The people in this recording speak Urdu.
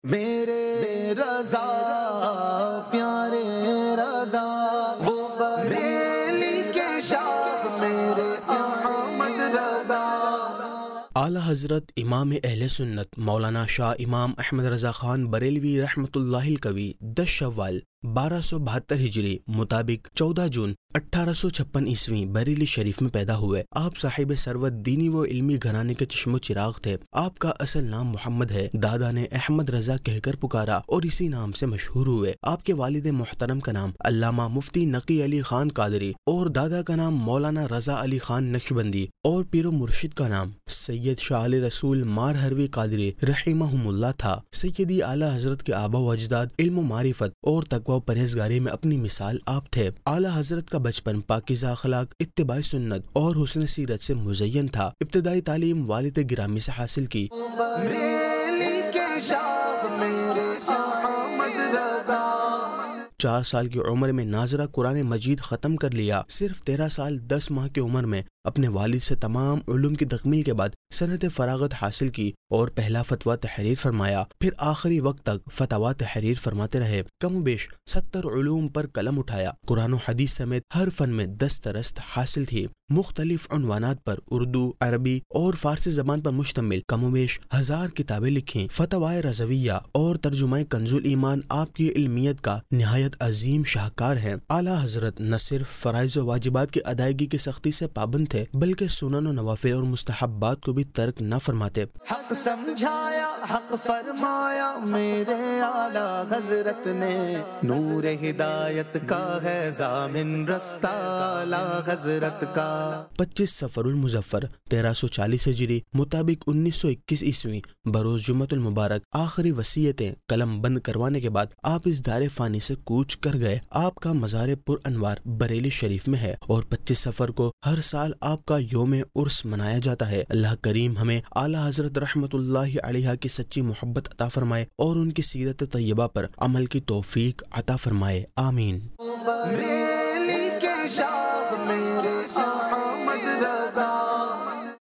میرے رضا پیارے رضا وہ بریلی کے شاہ میرے احمد رضا۔ اعلیٰ حضرت امام اہل سنت مولانا شاہ امام احمد رضا خان بریلوی رحمۃ اللہ القوی 10 شوال 1272 ہجری مطابق 14 جون 1856 عیسوی بریلی شریف میں پیدا ہوئے۔ آپ صاحب ثروت دینی و علمی گھرانے کے چشم و چراغ تھے۔ آپ کا اصل نام محمد ہے، دادا نے احمد رضا کہہ کر پکارا اور اسی نام سے مشہور ہوئے۔ آپ کے والد محترم کا نام علامہ مفتی نقی علی خان قادری اور دادا کا نام مولانا رضا علی خان نقشبندی اور پیر و مرشد کا نام سید شاہ علی رسول مار ہروی قادری رحمہم اللہ تھا۔ سیدی اعلیٰ حضرت کے آبا و اجداد علم و معرفت اور تقوی و پرہیزگاری میں اپنی مثال آپ تھے۔ اعلیٰ حضرت کا بچپن پاکیزہ اخلاق، اتباع سنت اور حسن سیرت سے مزین تھا۔ ابتدائی تعلیم والد گرامی سے حاصل کی۔ بریلی کے شاہ میرے احمد رضا۔ 4 سال کی عمر میں ناظرہ قرآن مجید ختم کر لیا۔ صرف 13 سال 10 ماہ کی عمر میں اپنے والد سے تمام علوم کی تکمیل کے بعد سند فراغت حاصل کی اور پہلا فتویٰ تحریر فرمایا۔ پھر آخری وقت تک فتاویٰ تحریر فرماتے رہے۔ کم و بیش 70 علوم پر قلم اٹھایا۔ قرآن و حدیث سمیت ہر فن میں دسترست حاصل تھی۔ مختلف عنوانات پر اردو، عربی اور فارسی زبان پر مشتمل کم و بیش 1000 کتابیں لکھیں۔ فتاوی رضویہ اور ترجمہ کنز الایمان آپ کی علمیت کا نہایت عظیم شاہکار ہیں۔ اعلیٰ حضرت نہ صرف فرائض و واجبات کی ادائیگی کی سختی سے پابند تھے بلکہ سنن و نوافل اور مستحبات کو بھی ترک نہ فرماتے۔ حق سمجھایا حق فرمایا میرے اعلیٰ حضرت نے، نور ہدایت کا ہے ضامن رستہ اعلیٰ حضرت کا۔ 25 صفر المظفر 1340 ہجری مطابق 1921 عیسوی بروز جمعۃ المبارک آخری وصیتیں قلم بند کروانے کے بعد آپ اس دار فانی سے کوچ کر گئے۔ آپ کا مزار پر انوار بریلی شریف میں ہے اور 25 صفر کو ہر سال آپ کا یوم عرس منایا جاتا ہے۔ اللہ کریم ہمیں اعلیٰ حضرت رحمت اللہ علیہ کی سچی محبت عطا فرمائے اور ان کی سیرت طیبہ پر عمل کی توفیق عطا فرمائے، آمین۔ بریلی کے شاہ میرے